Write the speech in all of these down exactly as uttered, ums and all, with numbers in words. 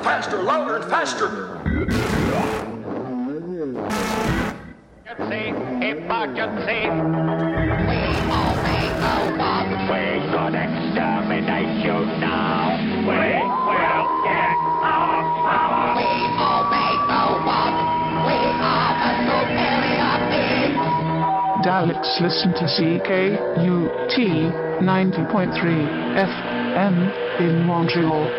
faster, louder and faster. Emergency, emergency. We obey Obama. We're gonna exterminate you now. We will get our power. We obey Obama. We are the superior beings. Daleks listen to C K U T ninety point three F M in Montreal.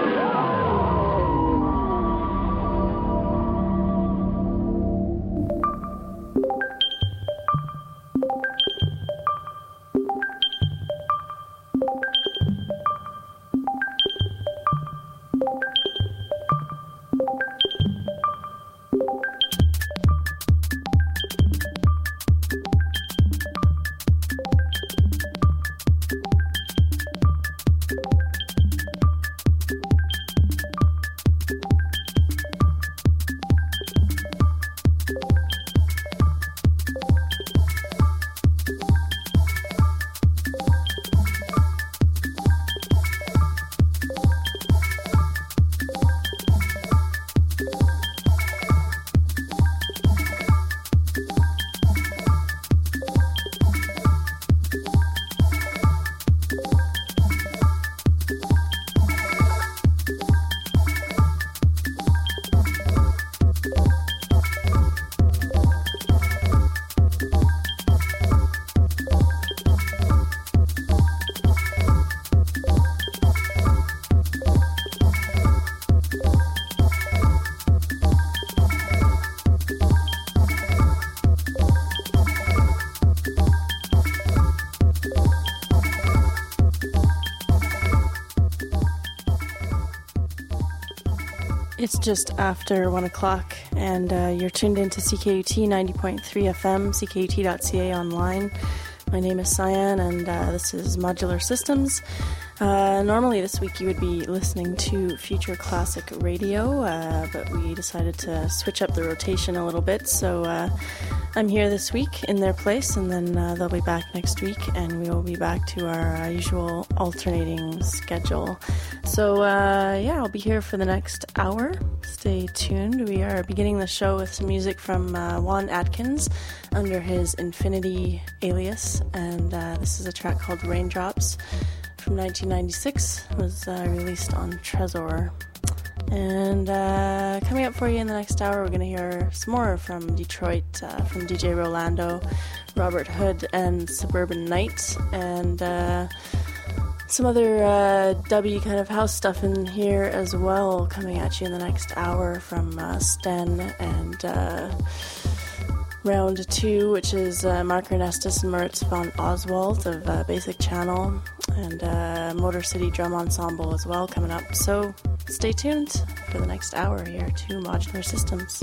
It's just after one o'clock, and uh, you're tuned into C K U T ninety point three F M, C K U T dot C A online. My name is Cyan, and uh, this is Modular Systems. Uh, normally this week you would be listening to Future Classic Radio, uh, but we decided to switch up the rotation a little bit, so uh, I'm here this week in their place, and then uh, they'll be back next week, and we will be back to our uh, usual alternating schedule. So uh, yeah, I'll be here for the next hour. Stay tuned. We are beginning the show with some music from uh, Juan Atkins under his Infinity alias, and uh, this is a track called Raindrops from nineteen ninety-six. It was uh, released on Trezor. And uh, coming up for you in the next hour, we're going to hear some more from Detroit, uh, from D J Rolando, Robert Hood, and Suburban Night, and uh, some other uh, dubby kind of house stuff in here as well, coming at you in the next hour from uh, Sten and uh, Round two, which is uh, Mark Ernestus and Moritz von Oswald of uh, Basic Channel, and uh, Motor City Drum Ensemble as well coming up. So stay tuned for the next hour here to Modular Systems.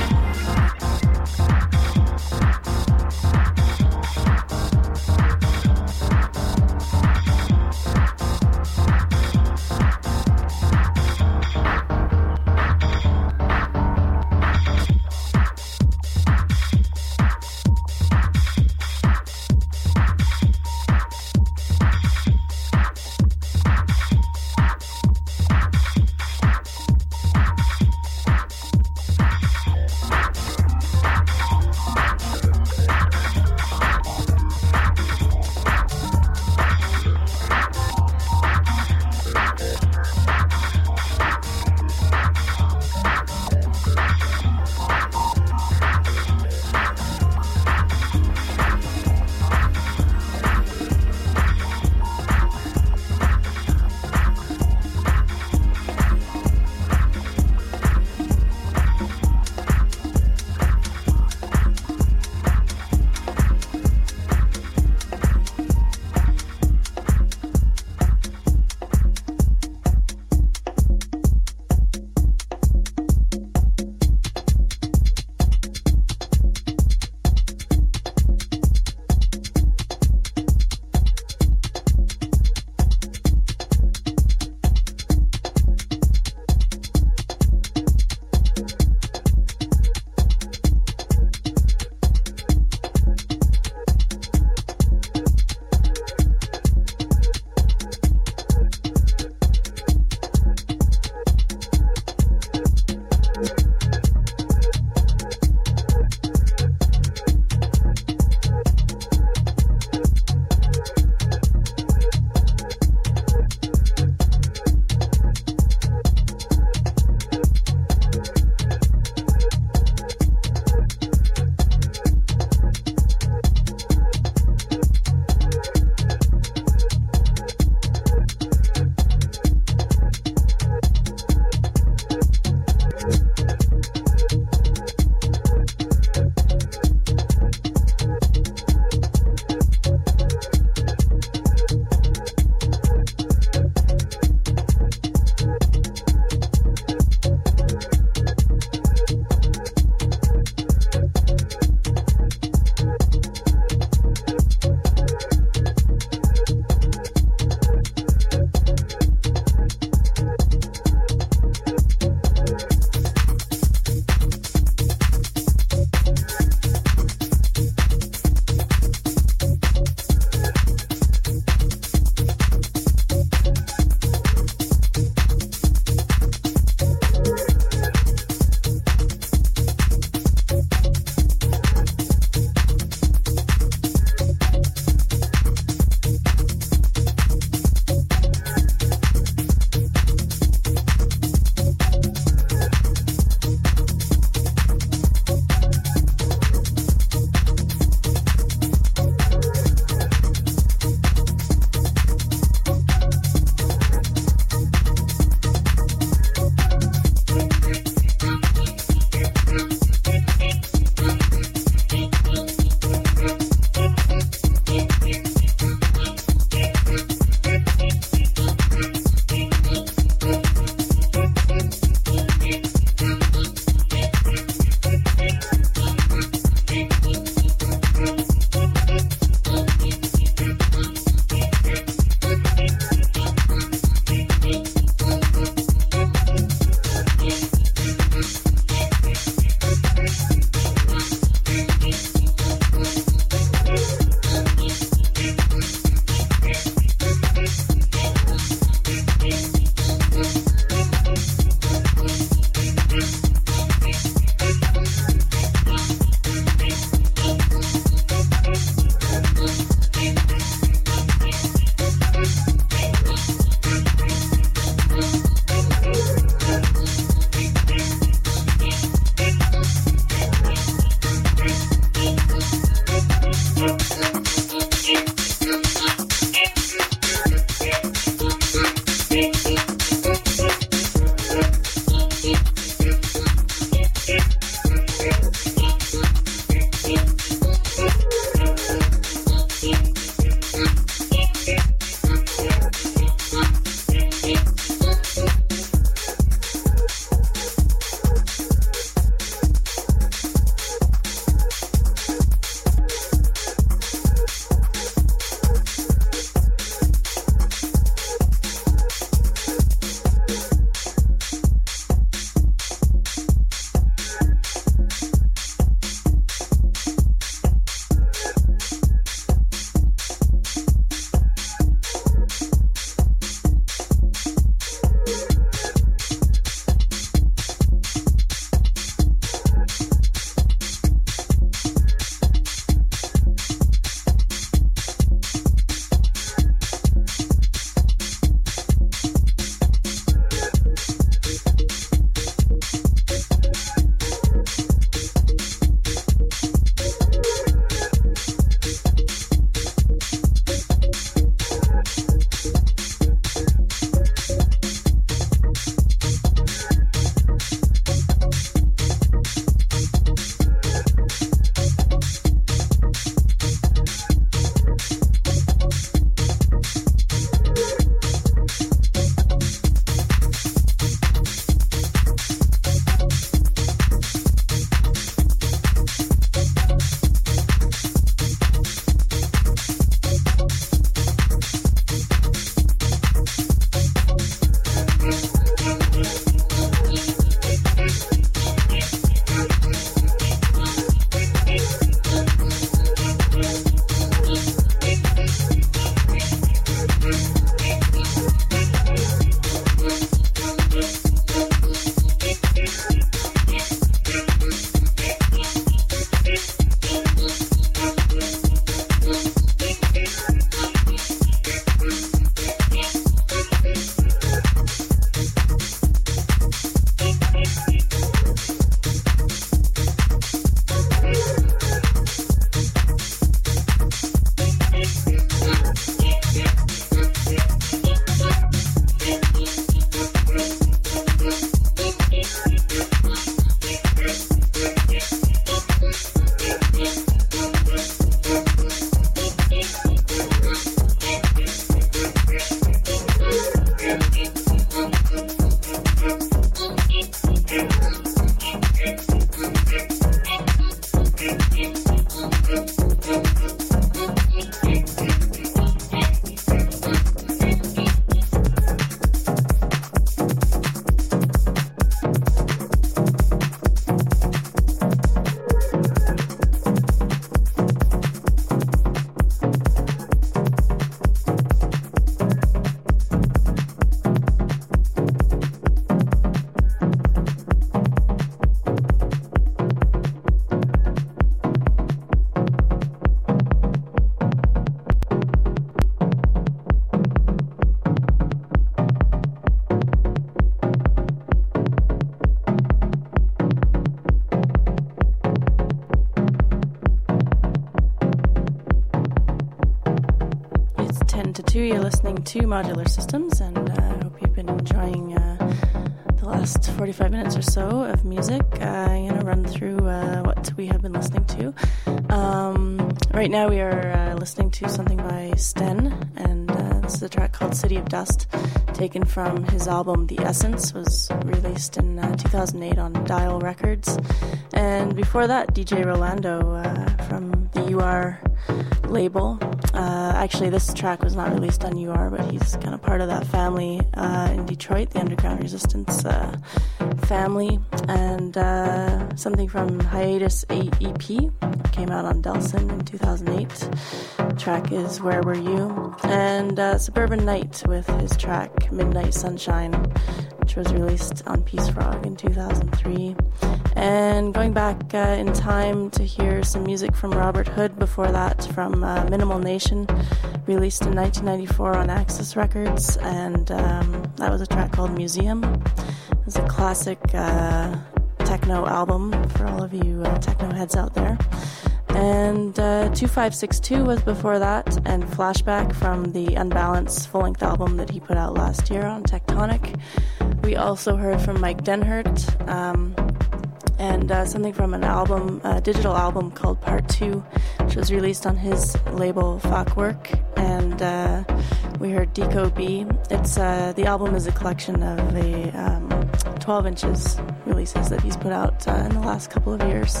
two, you're listening to Modular Systems, and uh, I hope you've been enjoying uh, the last forty-five minutes or so of music. Uh, I'm going to run through uh, what we have been listening to. Um, right now we are uh, listening to something by Sten, and uh, this is a track called City of Dust, taken from his album The Essence, was released in uh, two thousand eight on Dial Records. And before that, D J Rolando uh, from the U R label. Uh, actually, this track was not released on U R, but he's kind of part of that family uh, in Detroit, the Underground Resistance uh, family. And uh, something from Hiatus eight E P came out on Delson in two thousand eight. The track is Where Were You? And uh, Suburban Night with his track Midnight Sunshine, which was released on Peace Frog in two thousand three. And going back uh, in time to hear some music from Robert Hood before that, from uh, Minimal Nation, released in nineteen ninety-four on Axis Records, and um, that was a track called Museum. It was a classic uh, techno album for all of you uh, techno heads out there. And uh, two five six two was before that, and Flashback from the Unbalanced full-length album that he put out last year on Tectonic. We also heard from Mike Denhert, um, and uh, something from an album, a digital album called Part two, which was released on his label Fachwerk. And uh, we heard Deco B. It's uh, the album is a collection of the um, twelve inches releases that he's put out uh, in the last couple of years.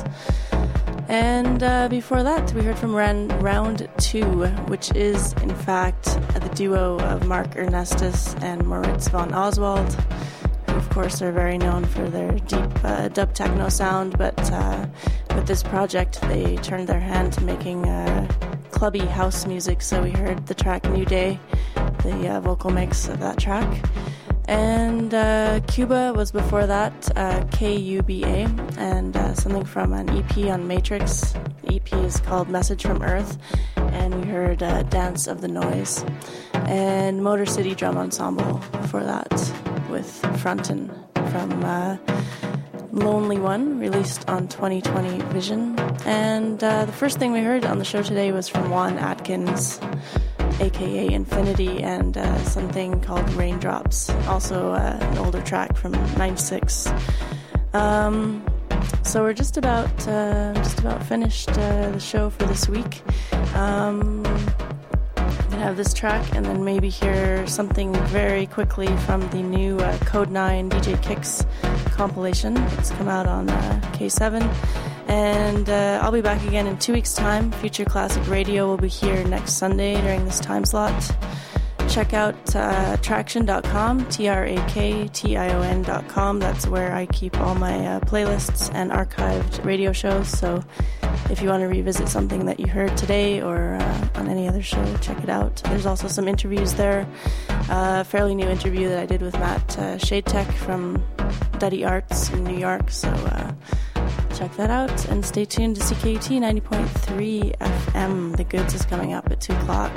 And uh, before that, we heard from Ran- Round two, which is, in fact, the duo of Mark Ernestus and Moritz von Oswald, who, of course, are very known for their deep uh, dub techno sound, but uh, with this project, they turned their hand to making uh, clubby house music, so we heard the track New Day, the uh, vocal mix of that track. And uh, Cuba was before that, uh, K U B A, and uh, something from an E P on Matrix. The E P is called Message from Earth, and we heard uh, Dance of the Noise. And Motor City Drum Ensemble before that, with Frontin from uh, Lonely One, released on twenty twenty Vision. And uh, the first thing we heard on the show today was from Juan Atkins, aka Infinity, and uh, something called Raindrops, also uh, an older track from ninety-six. Um, so we're just about uh, just about finished uh, the show for this week. Um, I'm gonna have this track, and then maybe hear something very quickly from the new uh, Code nine D J Kicks compilation that's come out on uh, K seven. And uh, I'll be back again in two weeks' time. Future Classic Radio will be here next Sunday during this time slot. Check out uh, traction dot com, T R A K T I O N dot com. That's where I keep all my uh, playlists and archived radio shows. So if you want to revisit something that you heard today or uh, on any other show, check it out. There's also some interviews there. A uh, fairly new interview that I did with Matt uh, Shadetech from Duddy Arts in New York. So uh, check that out, and stay tuned to C K U T ninety point three F M. The Goods is coming up at two o'clock.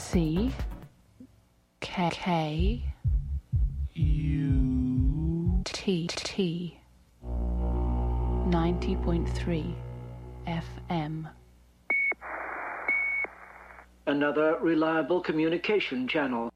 C K K U T T ninety point three F M. Another reliable communication channel.